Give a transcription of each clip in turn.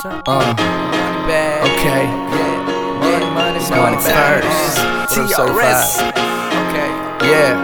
Okay. Money first. TRS. Okay. Yeah.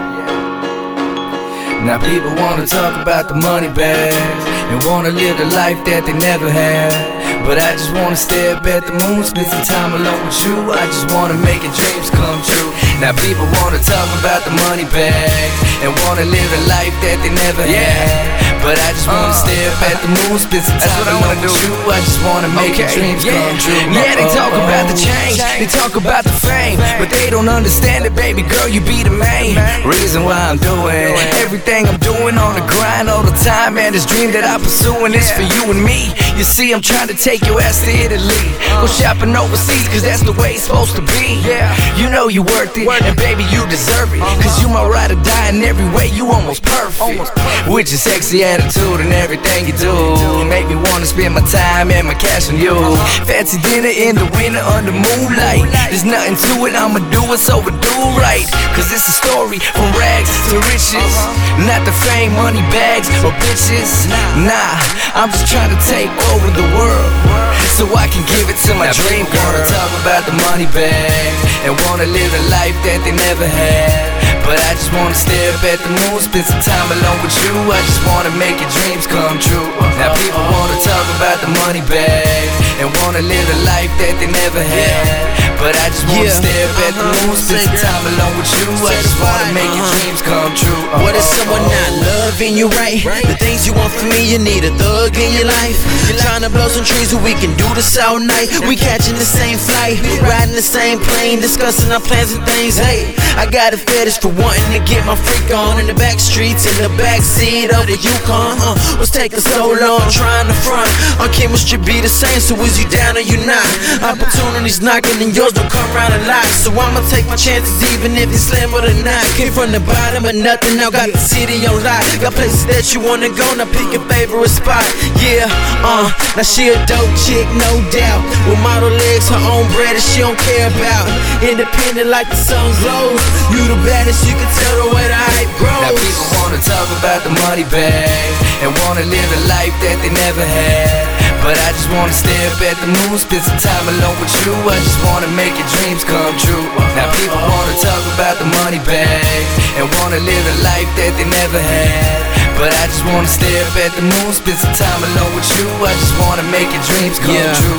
Now people wanna talk about the money bags and wanna live the life that they never had. But I just wanna stare up at the moon, spend some time alone with you. I just wanna make your dreams come true. Now people wanna talk about the money bags and wanna live the life that they never had. But I just wanna stare up at the moon, spend some time alone with you. I just wanna make your dreams come true. Yeah, they talk about the change, they talk about the fame, but they don't understand it, baby girl, you be the main reason why I'm doing everything I'm doing on the grind all the time. Man, this dream that I'm pursuing is for you and me. You see, I'm trying to take your ass to Italy, go shopping overseas, cause that's the way it's supposed to be. You know you worth it, and baby you deserve it, cause you my ride or die in every way, you almost perfect. With your sexy attitude and everything you do, make me wanna spend my time and my cash on you. Fancy dinner in the winter under moonlight, there's nothing to it, I'ma do it so we do right. Cause it's a story from rags to riches, not the fame, money, bags, or bitches. Nah, I'm just trying to take over the world so I can give it to my dream girl. Wanna talk about the money bag and wanna live a life that they never had. But I just wanna stare up at the moon, spend some time alone with you. I just wanna make your dreams come true. Now people wanna talk about the money bag and wanna live a life that they never had. But I just wanna stare up at the moon, spend some time alone with you. I just wanna make your dreams come true. What is someone not loving you right? The things you want from me, you need a thug in your life. You're trying to blow some trees so we can do this all night. We catching the same flight, riding the same plane, discussing our plans and things. Hey, I got a fetish for wanting to get my freak on in the back streets, in the back seat of the Yukon. What's taking so long, trying to front? Our chemistry be the same, so is you down or you not? Opportunities knocking and yours don't come round a lot, so I'ma take my chances even if it's slim or not. Came from the bottom of nothing, now got the city on lock. Got places that you wanna go, now pick your favorite spot. Yeah, now she a dope chick, no doubt, with model legs, her own bread and she don't care about. Independent like the sun glows, you the baddest, you can tell the way the hype grows. Now people wanna talk about the money bag and wanna live a life that they never had. But I just wanna stare up at the moon, spend some time alone with you. I just wanna make your dreams come true. Now people wanna talk about the money bag and wanna live a life that they never had. But I just wanna stare up at the moon, spend some time alone with you. I just wanna make your dreams come true.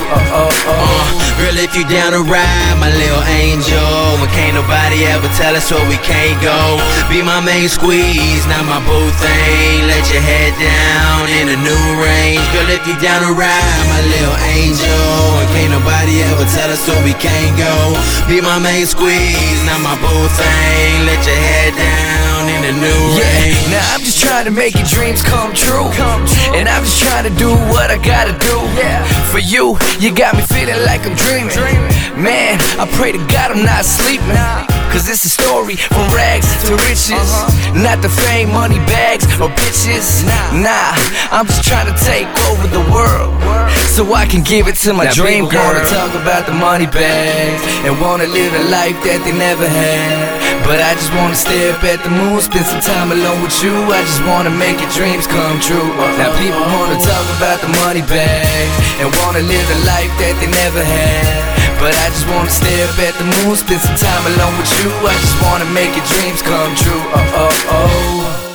Girl, if you down to ride, my little angel, when can't nobody ever tell us where we can't go. Be my main squeeze, not my boo thing. Let your head down in a new range. Girl, if you down to ride, my little angel, and can't nobody ever tell us where we can't go. Be my main squeeze, not my boo thing. Let your head down in a new range. Now I'm just trying to make your dreams come true, and I'm just trying to do what I gotta do. For you, you got me feeling like I'm dreaming. Man, I pray to God I'm not sleeping, cause it's a story from rags to riches, not the fame, money, bags, or bitches. Nah, I'm just trying to take over the world so I can give it to my dream girl. Wanna talk about the money bags and wanna live a life that they never had. But I just wanna stare up at the moon, spend some time alone with you. I just wanna make your dreams come true. Now people wanna talk about the money bag and wanna live a life that they never had. But I just wanna stare up at the moon, spend some time alone with you. I just wanna make your dreams come true.